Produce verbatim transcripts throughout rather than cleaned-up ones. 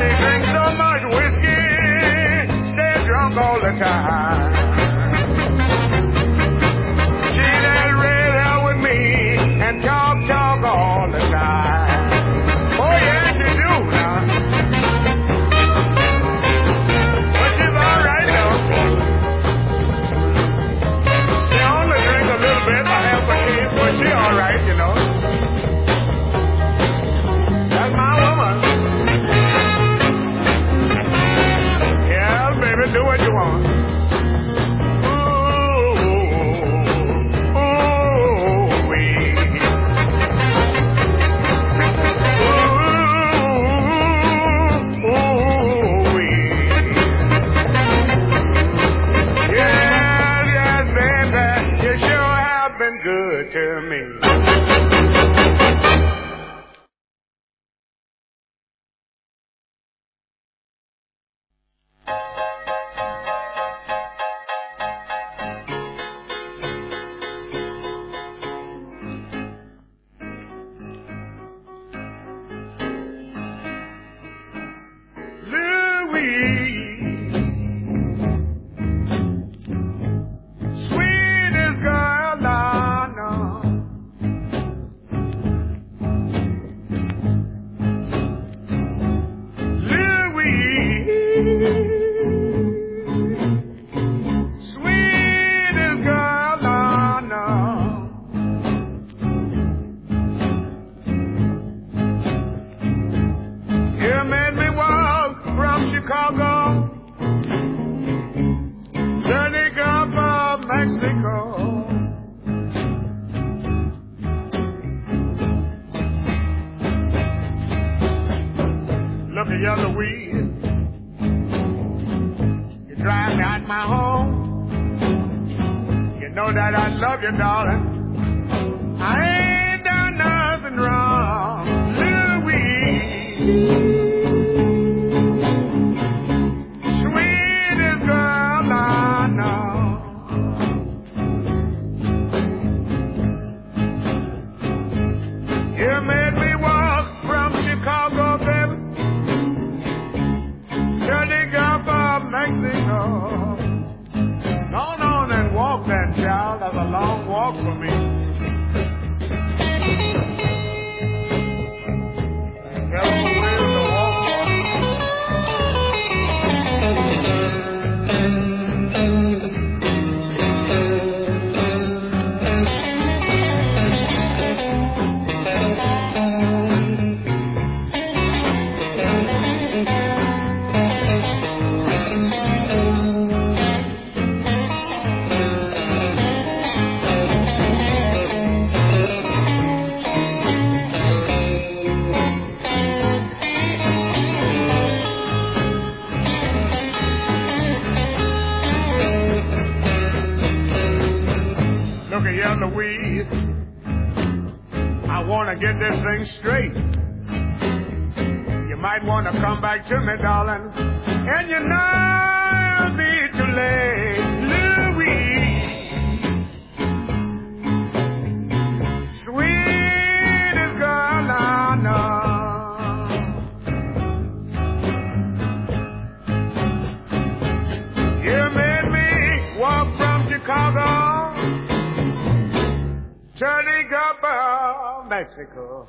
She drinks so much whiskey, stay drunk all the time. She does red hair with me and talk, talk all the time. Oh, yes, she do now. But she's all right, though. She only drink a little bit, a half a case, but she all right, you know. That's my woman. Yeah, baby, do what you want. Good to me. You darling, I ain't done nothing wrong, Louise. Sweetest girl I know. You made me walk from Chicago, baby, to the Gulf of Mexico. Go on and walk that child. That's a long walk for me. Tell me where's the walk Louise, I want to get this thing straight. You might want to come back to me, darling, and you know it'll be too late. Louise, sweetest girl I know. You made me walk from Chicago turning up of Mexico.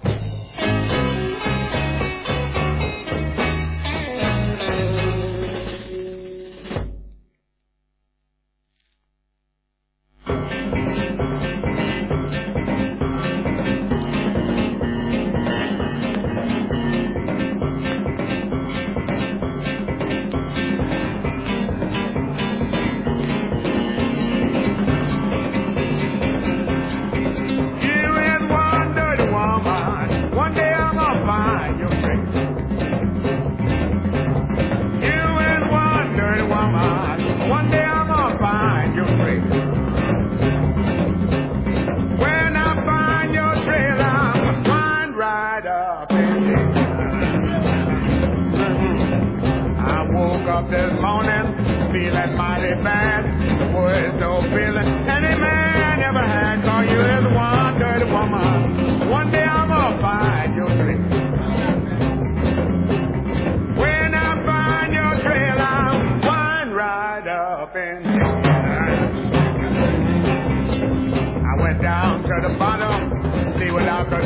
feeling mighty bad. Boys don't feel it. Any man ever had, call you is one dirty woman. One day I'm gonna find your place. When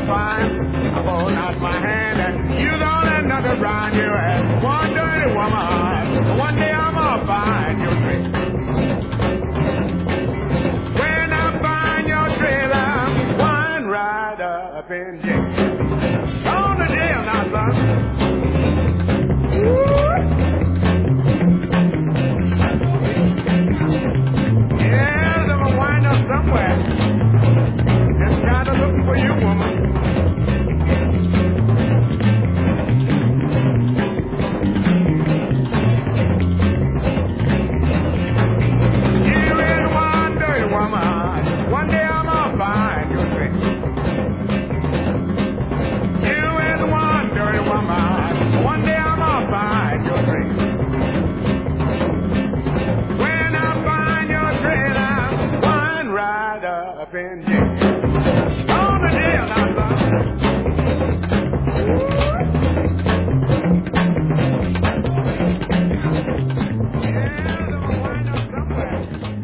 fine. I hold out my hand and you don't let nothing round you as one dirty woman. One day I'm gonna find your trailer. When I find your trailer, one right up in jail. On the jail now, son. Yeah, I'm gonna wind up somewhere. Just kind of looking for you, woman. One day I'm gonna find your trace. You is one dirty woman. One day I'm gonna find your trace. When I find your trace, I'm one right up in jail. On the jail now, son. Yeah, I'm gonna wind up somewhere.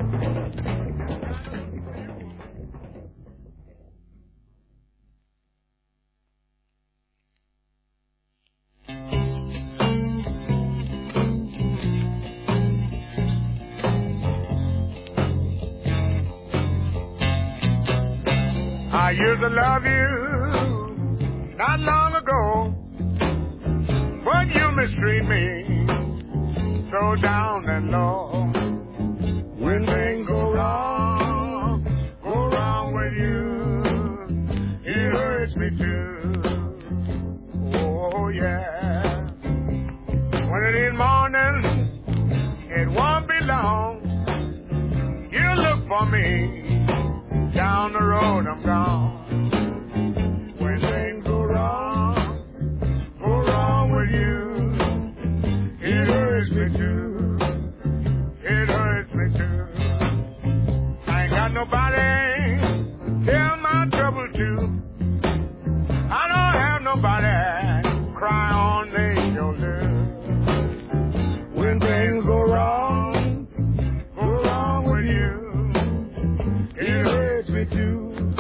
I used to love you not long ago, but you mistreat me so down and low. When things go wrong, go wrong with you, it hurts me too. Oh yeah. When it is morning, it won't be long. You look for me. Down the road I'm gone. When things go wrong, go wrong with you, it hurts me too. It hurts me too. I ain't got nobody tell my trouble to. I don't have nobody cry on their shoulder. When things go wrong, go wrong with you, it hurts me too.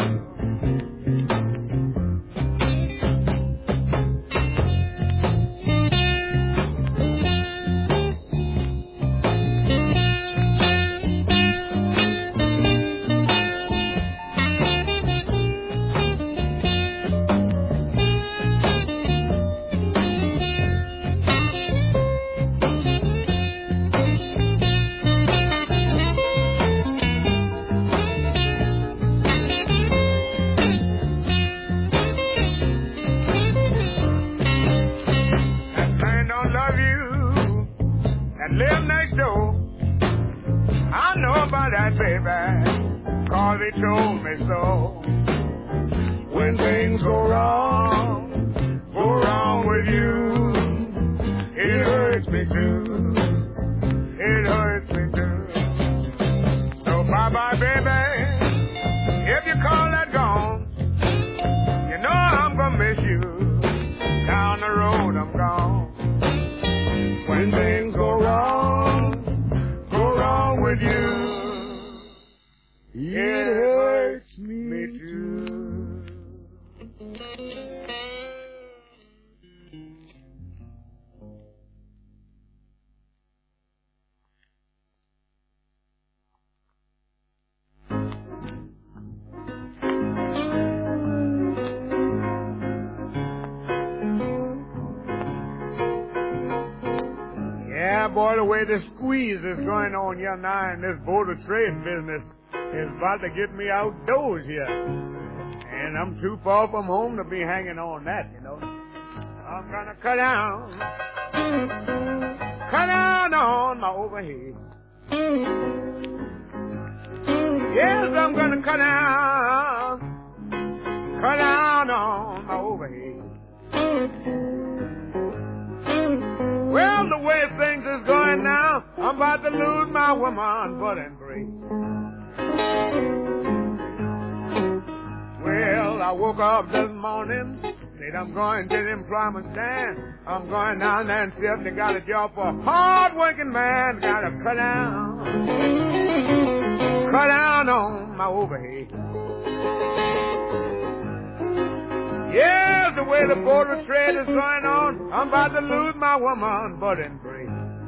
Live next door. I know about that, baby, 'cause he told me so. When things go wrong, go wrong with you, it hurts me too. It hurts me too. So bye-bye, baby, if you call that gone, you know I'm gonna miss you. Down the road I'm gone. When things go wrong, go wrong with you, it hurts me too. Yeah, boy, the way the squeeze is going on here now in this boat of trade business is about to get me outdoors here. And I'm too far from home to be hanging on that, you know. I'm gonna cut down, cut down on my overhead. Yes, I'm gonna cut down, cut down on my overhead. Well, the way things is going now, I'm about to lose my woman, but and grace. Well, I woke up this morning, said I'm going to the employment stand. I'm going down there and see if they got a job for a hard-working man. Gotta cut down, cut down on my overhead. Yes, the way the border trade is going on, I'm about to lose my woman, but in break.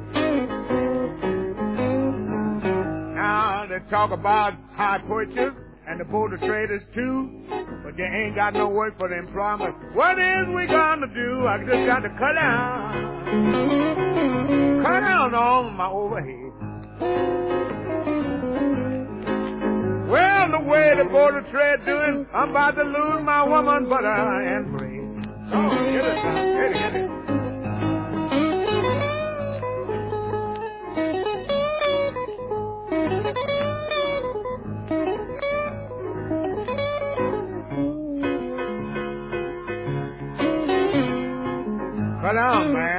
Now they talk about high purchase and the border traders too, but they ain't got no work for the employment. What is we gonna do? I just got to cut down, cut down on my overhead. Well, the way the border trade doing, I'm about to lose my woman, butter and bread. Oh, get it now, get it, get it. Cut on, man.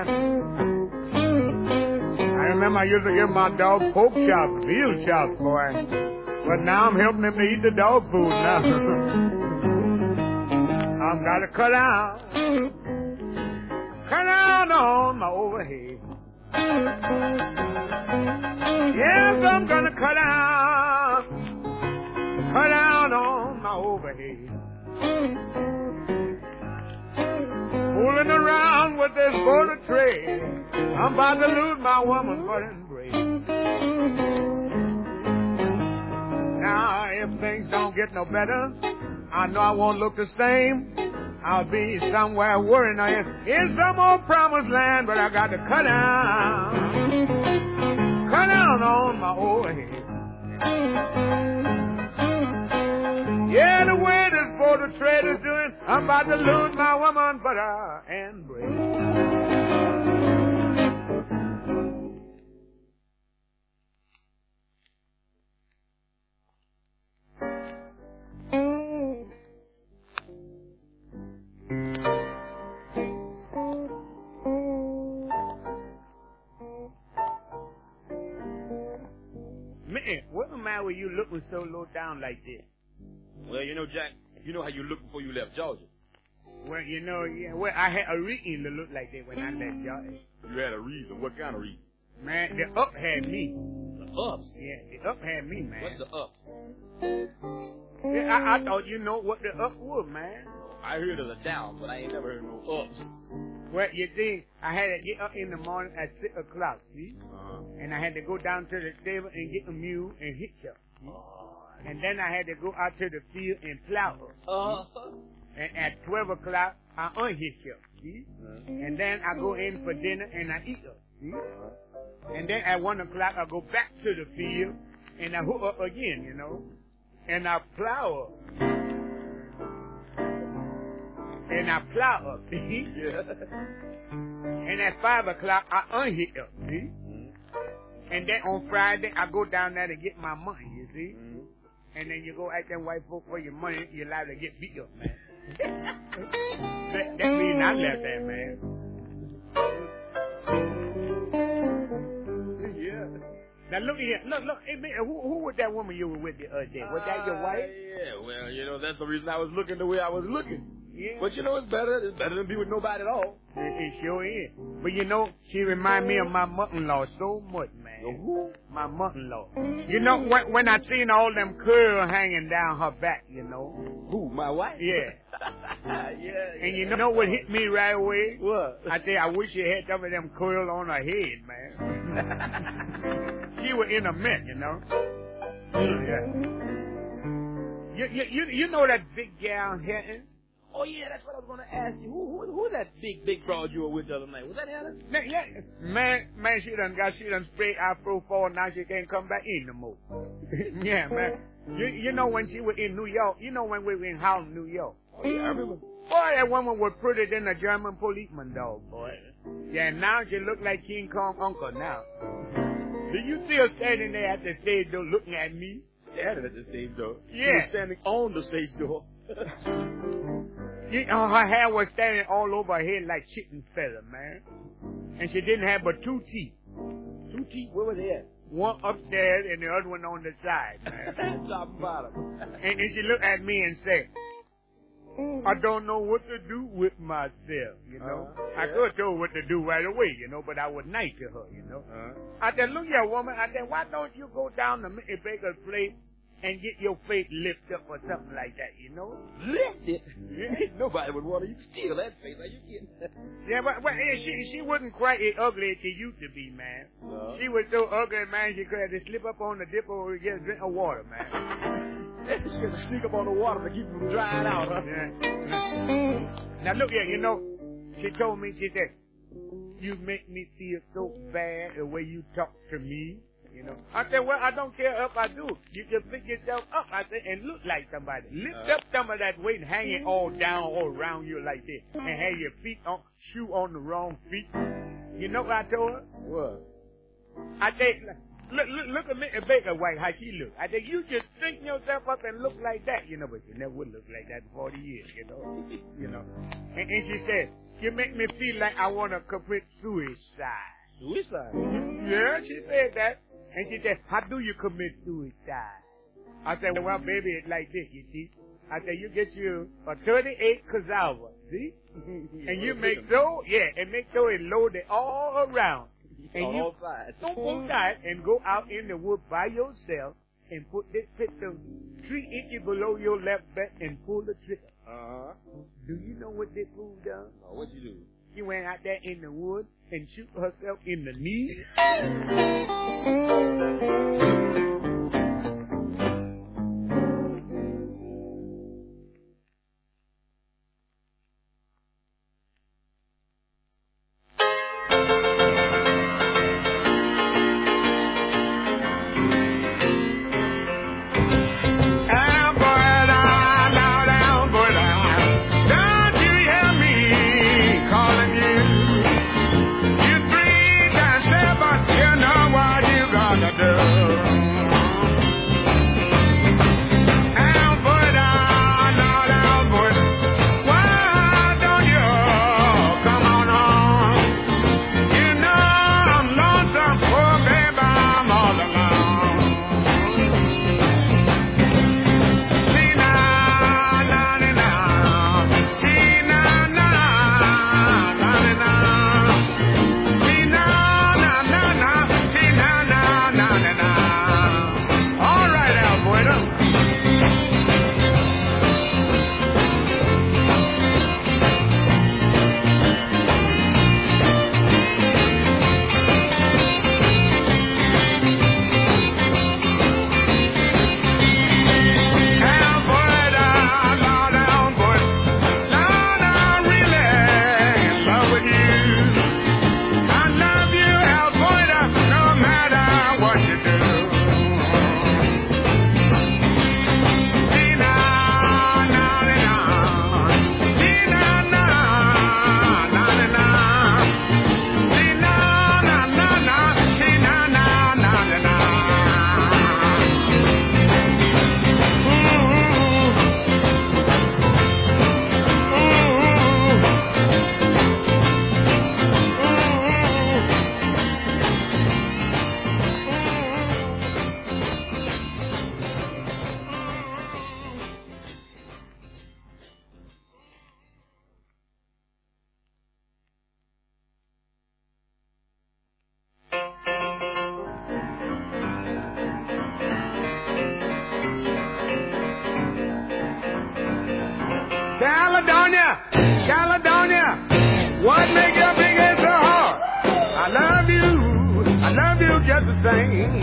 I remember I used to give my dog pork chops, veal chops, boy. But now I'm helping him to eat the dog food now. I've got to cut out. Cut down on my overhead. Yes, I'm gonna cut out. Cut down on my overhead. Fooling around with this border trade, I'm about to lose my woman, butter and bread. Now, if things don't get no better, I know I won't look the same. I'll be somewhere worrying in some old promised land, but I got to cut down, cut down on my overhead. Yeah, the way this border trade is doing, I'm about to lose my woman, butter and bread. Man, what am I with you looking so low down like this? Well, you know, Jack, you know how you looked before you left Georgia. Well, you know, yeah, well, I had a reason to look like that when I left Georgia. You had a reason. What kind of reason? Man, the up had me. The ups? Yeah, the up had me, man. What's the up? Yeah, I, I thought you know what the up was, man. I heard of the down, but I ain't never heard no ups. Well, you see, I had to get up in the morning at six o'clock, see? Uh-huh. And I had to go down to the stable and get a mule and hitch up. Oh, and then I had to go out to the field and plow her. Uh-huh. And at twelve o'clock, I unhitch her, see? Uh-huh. And then I go in for dinner and I eat her, see? Uh-huh. And then at one o'clock, I go back to the field and I hook up again, you know? And I plow her. And I plow her, see? Yeah. And at five o'clock, I unhit her, see? Mm-hmm. And then on Friday, I go down there to get my money, you see? Mm-hmm. And then you go ask them white folk for your money, you're liable to get beat up, man. that, that means I left that, man. Yeah. Now look here, look, look, hey, man, who, who was that woman you were with the other day? Was that your wife? Uh, yeah, well, you know, that's the reason I was looking the way I was looking. Yeah. But you know, it's better. It's better than be with nobody at all. It, it sure is. But you know, she remind me of my mother-in-law so much, man. Who? My mother-in-law. You know, when, when I seen all them curls hanging down her back, you know. Who? My wife? Yeah. yeah, yeah. And you know what hit me right away? What? I say, I wish she had some of them curls on her head, man. She was in a mess, you know. Yeah. You, you, you, you know that big gal here? Oh, yeah, that's what I was going to ask you. Who, who, who's that big, big broad you were with the other night? Was that Hannah? Yeah, man, man, she done got, she done sprayed Afro fall, now she can't come back in no more. Yeah, man. You, you know when she was in New York, you know when we were in Harlem, New York. Oh, yeah, I remember. Boy, that woman was prettier than a German policeman dog, boy. Yeah, now she look like King Kong uncle now. Do you see her standing there at the stage door looking at me? Standing at the stage door? Yeah. She was standing on the stage door. She, uh, her hair was standing all over her head like chicken feather, man. And she didn't have but two teeth. Two teeth? Where were they at? One upstairs and the other one on the side, man. Top and bottom. And, and she looked at me and said, I don't know what to do with myself, you know. Uh, yeah. I could have told her what to do right away, you know, but I was nice to her, you know. Uh, I said, look here, woman. I said, why don't you go down to Mister Baker's place and get your face lifted up or something like that, you know? Lifted? Nobody would want to steal that face. Are you kidding? Yeah, but, but yeah, she she wasn't quite as ugly as she used to be, man. No. She was so ugly, man, she could have to slip up on the dipper or get a drink of water, man. She had to sneak up on the water to keep from drying out, huh? Yeah. Now, look here, you know, she told me, she said, you make me feel so bad the way you talk to me. You know, I said, well, I don't care if I do. You just pick yourself up, I said, and look like somebody. Lift uh, up some of that weight and hang it all down all around you like this. And have your feet on, shoe on the wrong feet. You know what I told her? What? I said, look, look, look at Mister Baker White, how she look. I said, you just straighten yourself up and look like that. You know, but you never would look like that in forty years, you know. You know. And, and she said, you make me feel like I want to commit suicide. Suicide? Yeah, she said that. And she said, how do you commit suicide? I said, well, baby, it's like this, you see. I said, you get you a thirty-eight cassava, see? And you make so, yeah, and make sure it loaded all around. And on you all sides. don't go that and go out in the wood by yourself and put this pistol three inches below your left back and pull the trigger. Uh-huh. Do you know what this fool done? Oh, what'd you do? She went out there in the woods and shoot herself in the knee. Caledonia, Caledonia, what make your big head so hard? I love you, I love you just the same.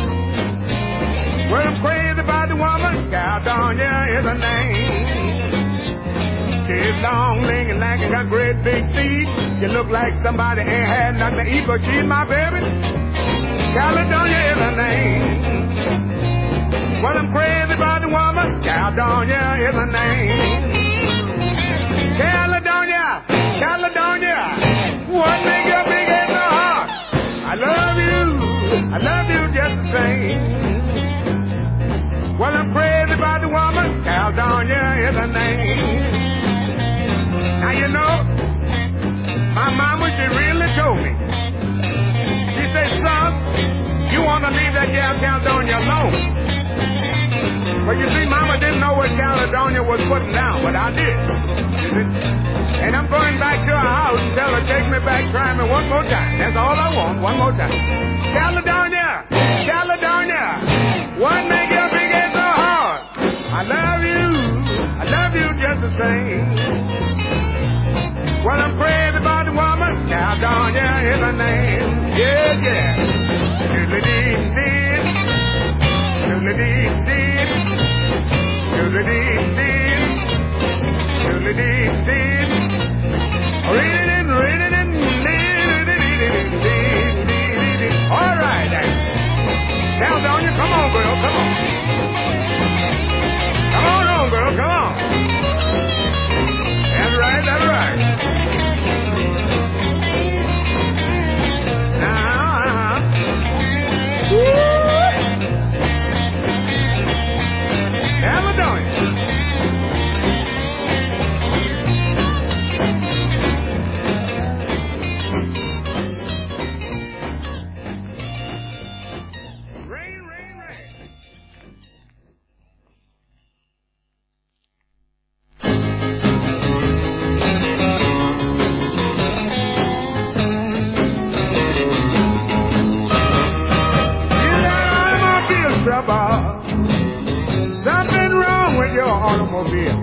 Well, I'm crazy about the woman, Caledonia is her name. She's long, lean, and lanky, got great big teeth. She look like somebody ain't had nothing to eat, but she's my baby. Caledonia is her name. Well, I'm crazy about the woman, Caledonia is her name. Caledonia, Caledonia, what make your big head so hard? I love you, I love you just the same. Well, I'm crazy about the woman, Caledonia is her name. Now, you know, my mama, she really told me. She said, son, you want to leave that gal Caledonia alone. Well, you see, Mama didn't know what Caledonia was putting down, but I did. And I'm going back to her house and tell her, take me back, try me one more time. That's all I want, one more time. Caledonia, Caledonia, what make your big head so just the same. Well, I'm crazy about the woman. Caledonia is her name. Yeah, yeah. Doodle-dee-dee. Doodle-dee-dee. Doodle-dee-dee. Doodle-dee-dee. Read it in, read it in. All right, then. Caledonia, come on, girl, come on. Come on, on, girl, come on. That's right, that's right. Now, Caledonia. Rain, rain, rain. Something wrong with your automobile.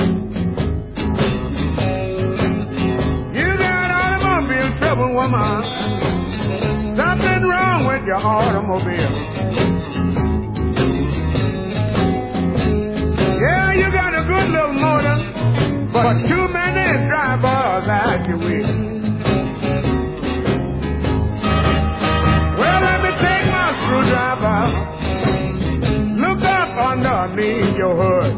You got automobile trouble, woman. Something wrong with your automobile. Yeah, you got a good little motor, but too many drivers at your wheel. Well, let me take my screwdriver. Look up underneath your hood.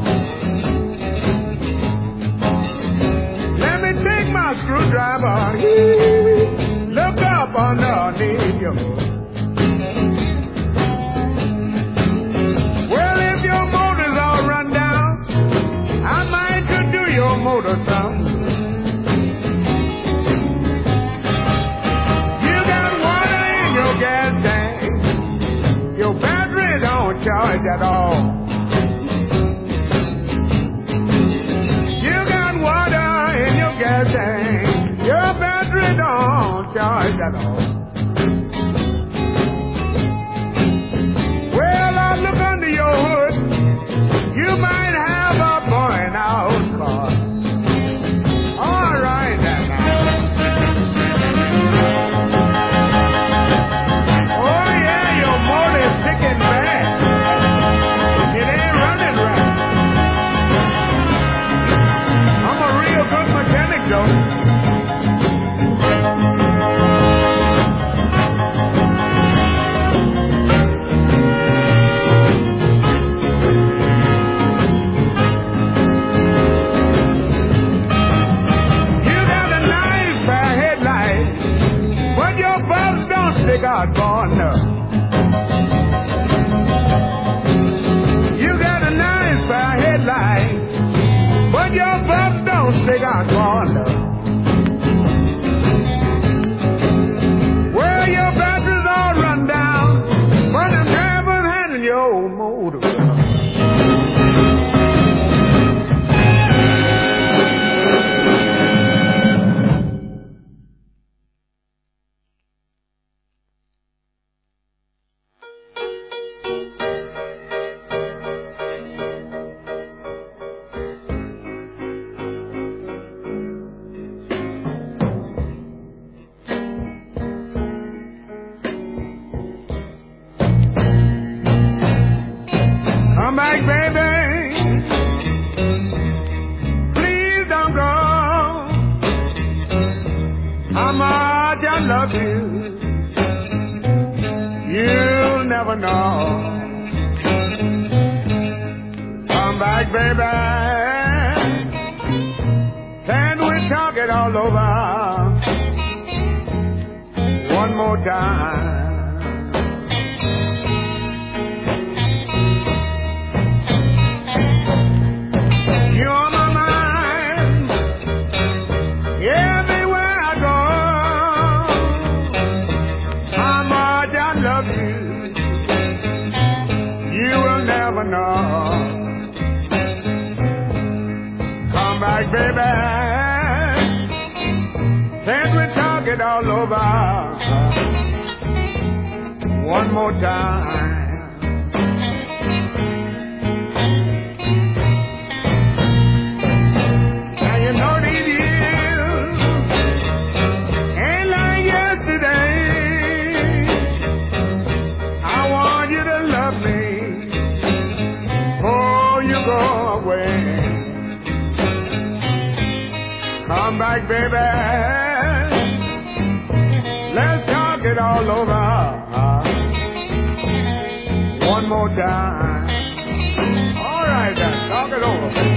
Let me take my screwdriver. Look up underneath your hood. Well, if your motor's all run down, I might could do your motor some. You got water in your gas tank. Your battery don't charge at all. You got water in your gas tank. Your battery don't charge at all. Well, I look under your hood. You might have a burnt out car. All right, then. Oh, yeah, your motor is ticking back. It ain't running right. I'm a real good mechanic, though. You got a nice pair of headlights, but your bulbs don't stick out far enough. You got a nice pair of headlights, but your bulbs don't stick out far enough. Well, your battery's all run down, but I'm never handling your old motor. Come back, baby. Please don't go. How much I love you, you'll never know. Come back, baby. Can we talk it all over one more time? You're on my mind everywhere I go. How much I love you, you will never know. Come back, baby. Can't we talk it all over one more time? back, baby. Let's talk it all over. One more time. All right, then. Talk it over, baby.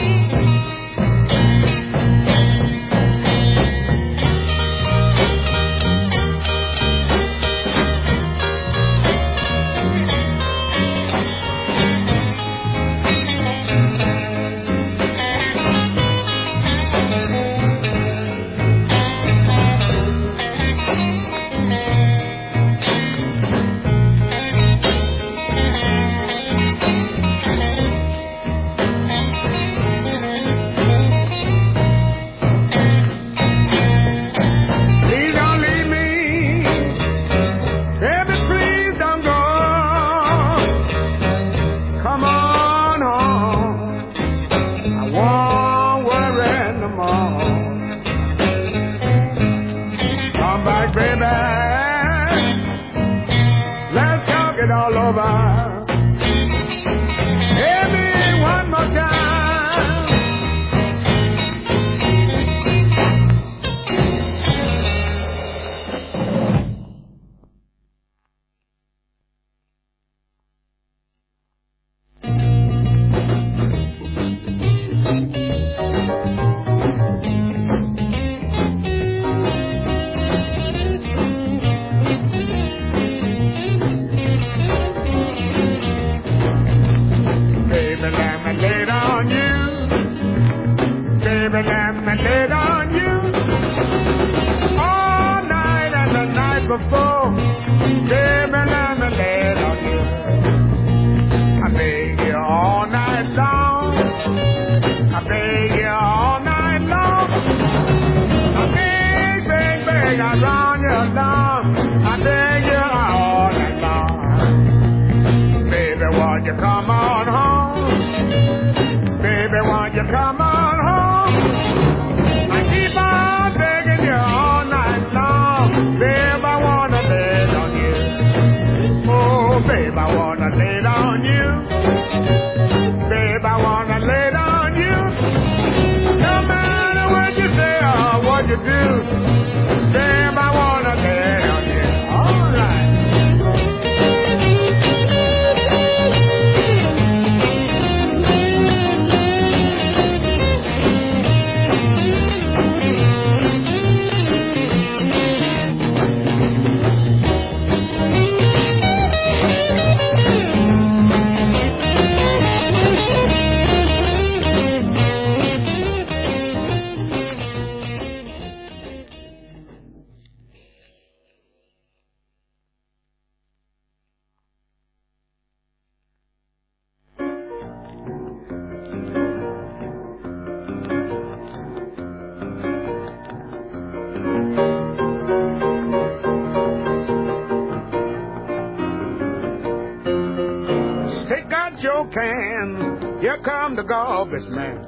Can. Here come the garbage man.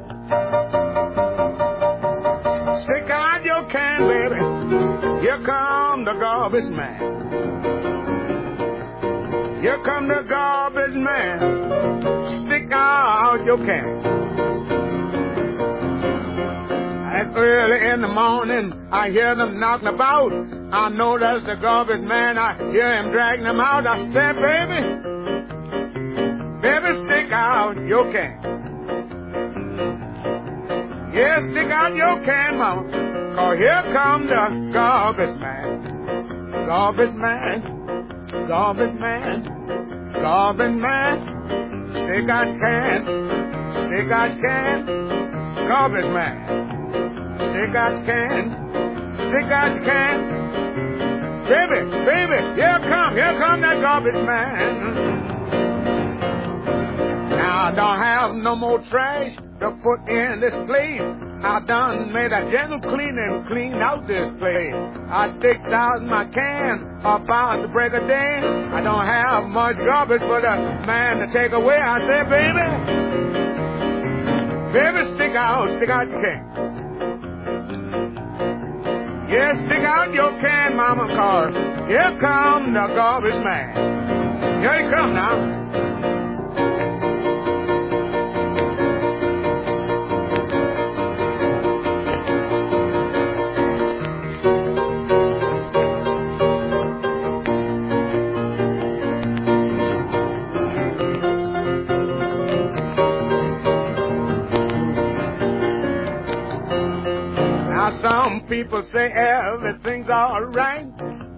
Stick out your can, baby. Here come the garbage man. Here come the garbage man. Stick out your can. At early in the morning, I hear them knocking about. I know that's the garbage man. I hear him dragging them out. I said, baby, baby, stick out your can. Yeah, stick out your can, mama. Cause here come the garbage man. Garbage man. Garbage man. Garbage man. Stick out can. Stick out can. Garbage man. Stick out can. Stick out can. Baby, baby, here come, here come that garbage man. Now I don't have no more trash to put in this place. I done made a gentle cleaning, cleaned out this place. I sticked out my can about the break of day. I don't have much garbage for the man to take away. I said, baby, baby, stick out, stick out your can. Yeah, stick out your can, mama, cause here come the garbage man. Here he come now.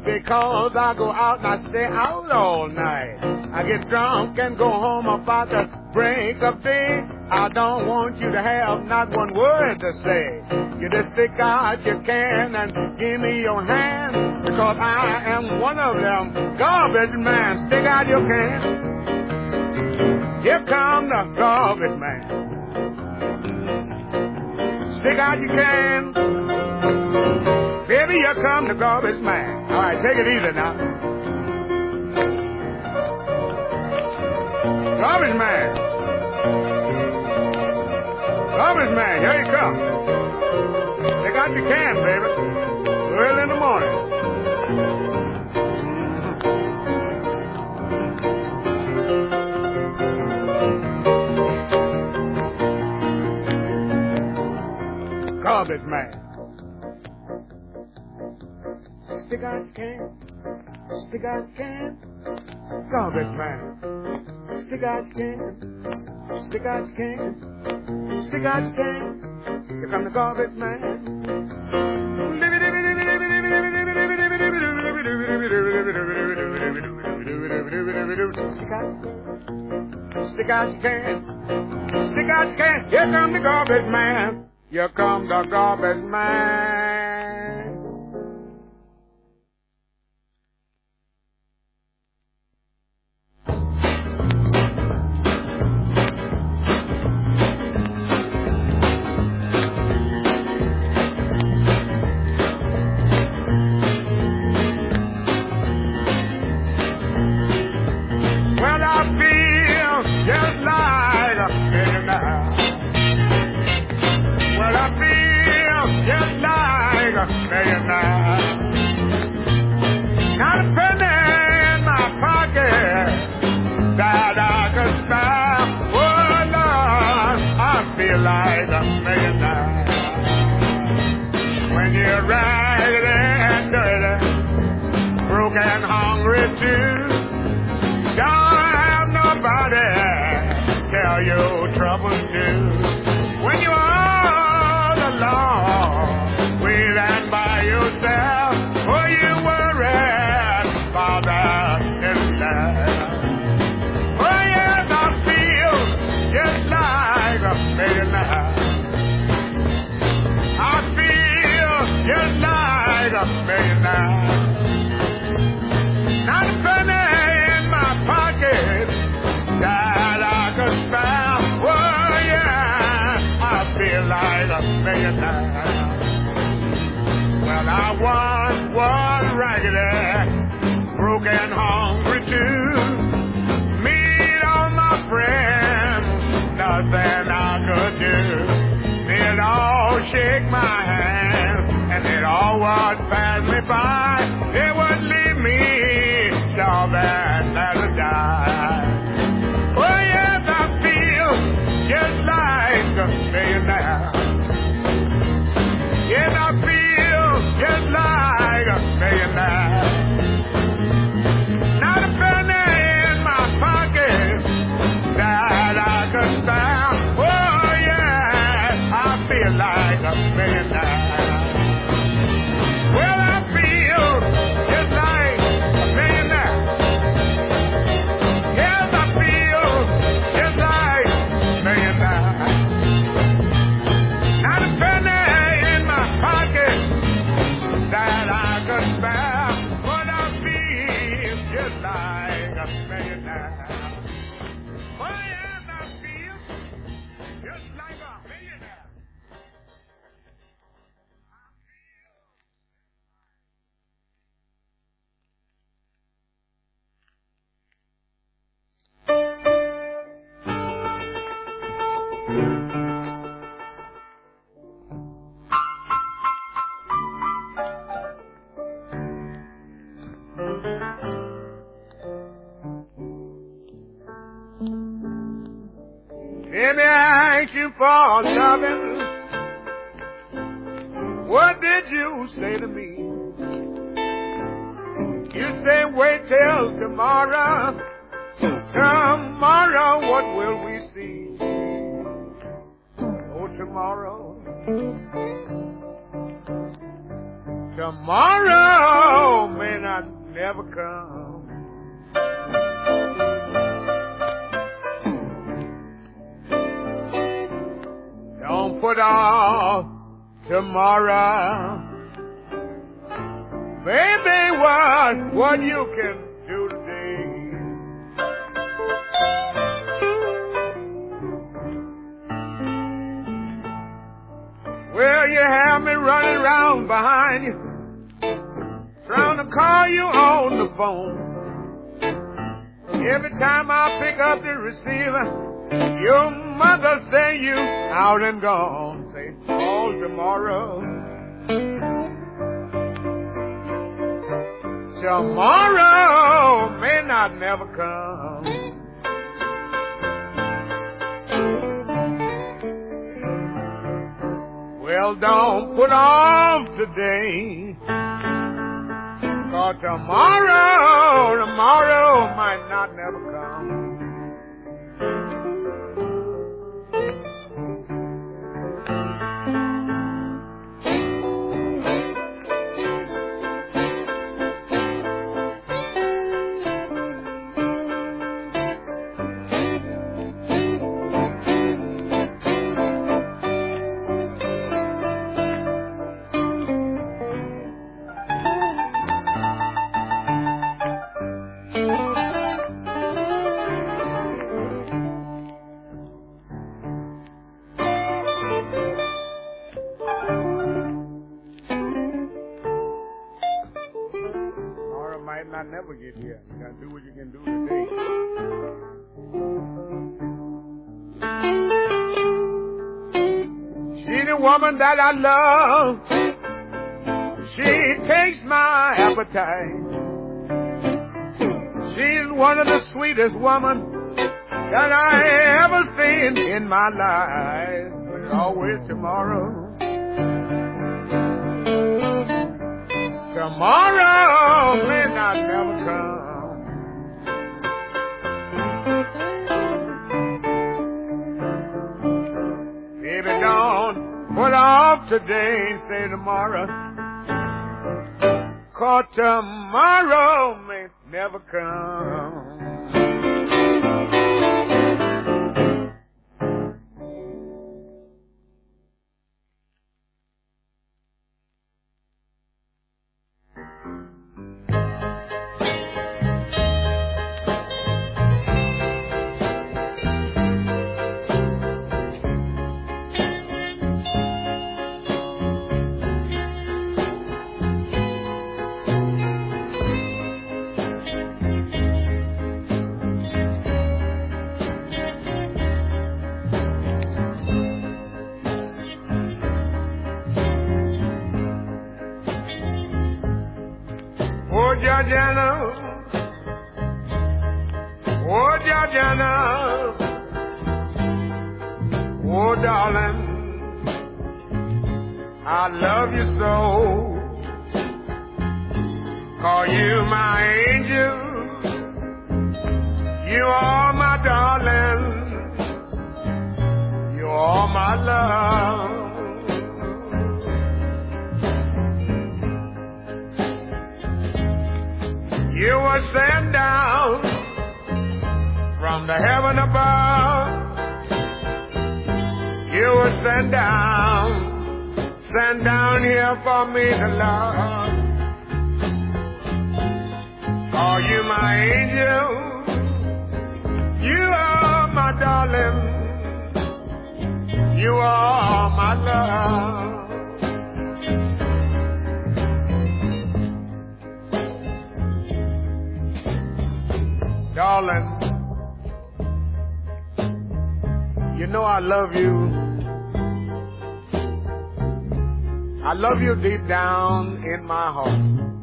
because I go out and I stay out all night. I get drunk and go home about the break of day. I don't want you to have not one word to say. You just stick out your can and give me your hand, because I am one of them garbage man. Stick out your can. Here come the garbage man. Stick out your can. Baby, here come the garbage man. All right, take it easy now. Garbage man. Garbage man, here you come. Take out your can, baby. Early in the morning. Garbage man. Stick out your can. Stick out your can. Garbage man. Stick out your can. Stick out your can. Stick out your can. Here come the garbage man. Stick out your can. Stick out your can. Stick out your can. Here come the garbage man. Here come the garbage man. Not a penny in my pocket that I could spare. Oh Lord, I feel like a millionaire. When you're ragged and dirty, broke and hungry too, don't have nobody tell you trouble too. When you're all alone, waiting by yourself, oh, you worried about that and that. Oh, yes, I feel just like a millionaire. I feel just like a millionaire. Not a penny in my pocket that I could spare. Oh, yeah, I feel like a millionaire. Well, I once was raggedy, broke and hungry too. Meet all my friends, nothing I could do. They'd all shake my hand, and they'd all would pass me by. They would leave me starving as a die. Oh yes, I feel just like a millionaire. Yes, I feel just like a millionaire. Not a penny in my pocket that I could spare. Oh yeah, I feel like a millionaire. Well, I feel just like a millionaire. Yes, I feel just like a millionaire. Not a penny pocket that I could spare, but I feel just like a millionaire. Oh yes, I feel just like a millionaire. Baby, I asked you for loving. What did you say to me? You say wait till tomorrow. Tomorrow, what will we see? Oh, tomorrow. Tomorrow may not never come. Don't put off tomorrow. Baby, what, what you can do today. Well, you have me running around behind you, trying to call you on the phone. Every time I pick up the receiver, your mother say you out and gone. Say, call tomorrow. Tomorrow may not never come. Well, don't put off today, 'cause tomorrow, tomorrow might not never come. Not never get here. You gotta do what you can do today. She's the woman that I love. She takes my appetite. She's one of the sweetest women that I ever seen in my life. But it's always tomorrow. Tomorrow may not never come. Baby, don't put off today and say tomorrow, 'cause tomorrow may never come. Georgiana, oh Georgiana, oh darling, I love you so. Call you my angel, you are my darling, you are my love. You were sent down from the heaven above. You were sent down, sent down here for me to love. Are you my angel? You are my darling. You are my love. Darling, you know I love you. I love you deep down in my heart.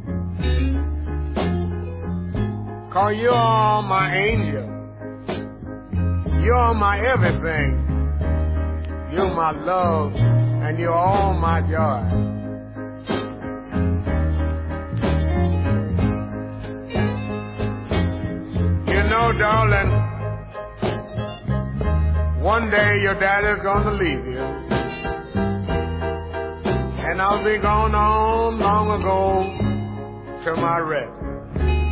'Cause you are my angel. You are my everything. You're my love and you're all my joy. No, darling, one day your daddy's gonna leave you, and I'll be gone on long ago to my rest.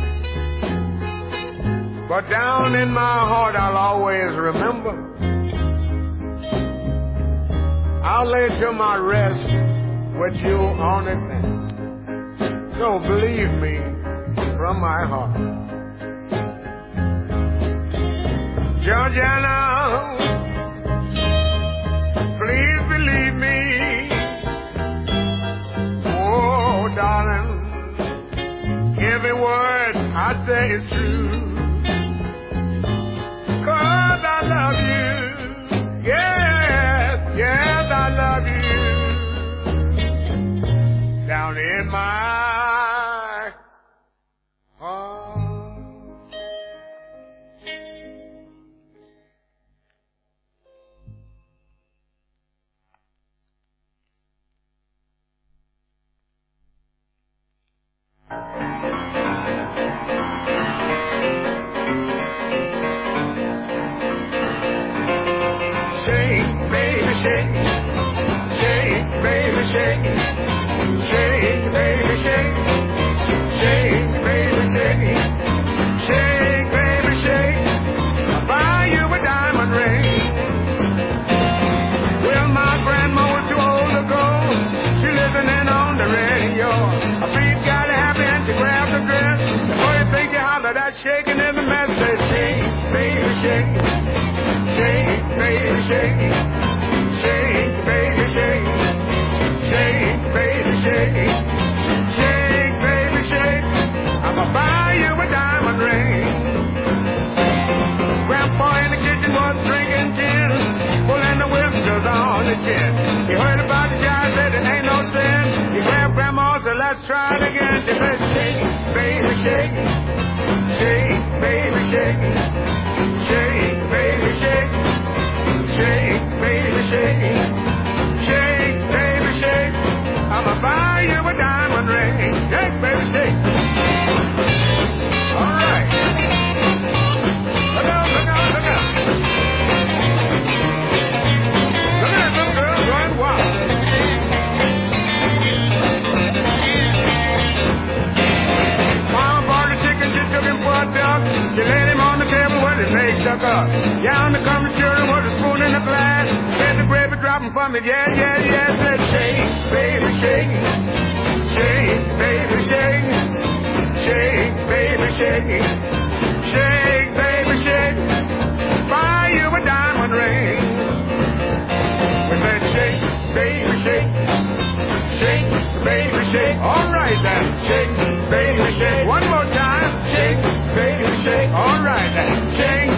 But down in my heart I'll always remember. I'll lay to my rest with you on it then. So believe me from my heart. Georgiana, please believe me. Oh, darling, every word I say is true. 'Cause I love you. Yes, yes, I love you. Down in my heart. Shake, baby, shake. Shake, baby, shake. Shake, baby, shake. Shake, baby, shake. Shake, baby, shake. I'll buy you a diamond ring. Well, my grandma was too old to go. She listening on the radio. Her feet got happy and she grabbed her dress. Before you think you holler, that shaking is a mess. Say, shake, baby, shake. Shake, baby, shake. Shake, baby, shake. Shake, baby, shake. Shake, baby, shake. I'ma buy you a diamond ring. Grandpa in the kitchen was drinking gin, pulling the whiskers on the chin. He heard about the jive, said it ain't no sin. He grabbed Grandma, said let's try it again. She said shake, baby, shake. Shake, baby, shake. Shake, baby, shake. Shake, baby, shake. Shake, baby, shake. I'ma buy you a diamond ring. Shake, baby, shake. All right. Look out, look out, look out. Look at that little girl going wild. Mama bought the chicken, she took him for a duck. She laid him on the table with his legs stuck up. Down the come the children with a spoon in the glass. Said the gravy dropping from it, yeah, yeah, yeah. Said shake, baby, shake. Shake, baby, shake. Shake, baby, shake. Shake, baby, shake. Buy you a diamond ring. We said shake, baby, shake. Shake, baby, shake. All right then. Shake, baby, shake. One more time. Shake, baby, shake. All right then. Shake.